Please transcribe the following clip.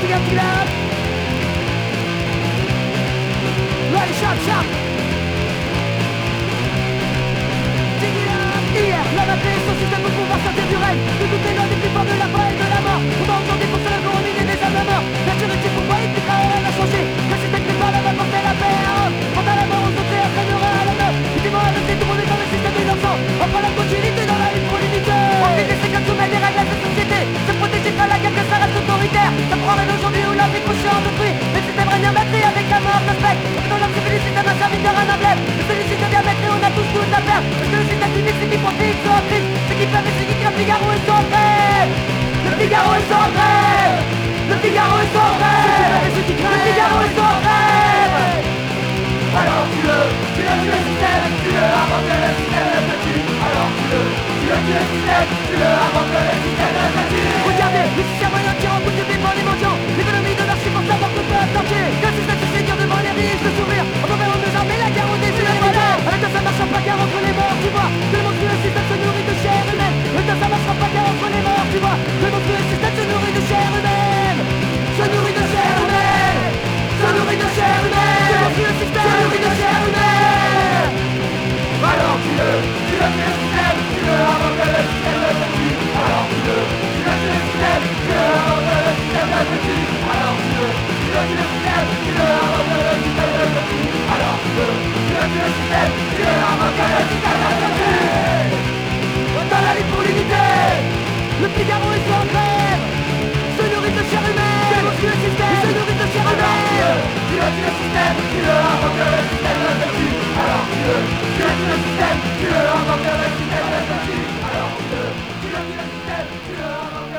it up. Ready, sharp, sharp. Dig it up. Hier, la matrice, son système pour pouvoir sortir du règne. De toutes les lois des plus forts de la foi et de la mort. On va aujourd'hui pour cela pour ruminer des âmes à mort. La vérité pour moi, il plus rien n'a changé. Le système qui parle va porter la paix à Rome. Quant à la mort, on sautait entraînera à la meuf. Dis-moi, le fait tout le monde est dans le système innocent. Enfin la continuité dans la lutte pour l'unité. On vit laisser comme soumettre des règles à cette société. Se protéger par la guerre que ça reste autoritaire. Ça prend même aujourd'hui où la vie conscient d'autrui. Mais le système règne battu avec la mort d'aspect. Dans leur civil, le système a servi de un emblème. Celui-ci devient maître et on a tous tout à faire. Parce que le système qui vit, c'est qui profite, soit en crise. C'est qui fait, mais c'est qui crève. Figaro est sans grève. Le Figaro est sans grève. Le Figaro est sans grève. Le Figaro est sans grève. Alors tu le système, tu le avant que le système ne tue. Alors tu le système, tu le avant que le système ne tue. Regardez, le système moyen qui rend compte vivement les mendiants. L'économie de l'archi pour savoir que peut sortir. Le système se séduire devant les riches de sourire. On va vers nos armées, la guerre au désir et voilà. Avec ça marchera pas car entre les morts, tu vois. Que le monstrueux système se nourrit de chair humaine. Avec ça marchera pas car entre les morts, tu vois. Que le monstrueux système se nourrit de chair humaine. Se nourrit de chair humaine. Se nourrit de chair humaine. Que le monstrueux système se nourrit de chair humaine. Alors tu le système, tu le avant que le système ne te tue. Alors tu le système, tu le avant que le système ne te tue. Alors tu le système, tu le avant que le système ne te tue. Alors tu le système, tu le avant que le système ne te tue. Dans la lutte pour l'unité, le Figaro est sans grève. Se nourrit de chair humaine. Le système se nourrit de chair humaine. Tu le système, tu le avant que le système ne te tue. Alors tu le système, tu le avant que le système ne te tue. Alors tu le système, tu le avant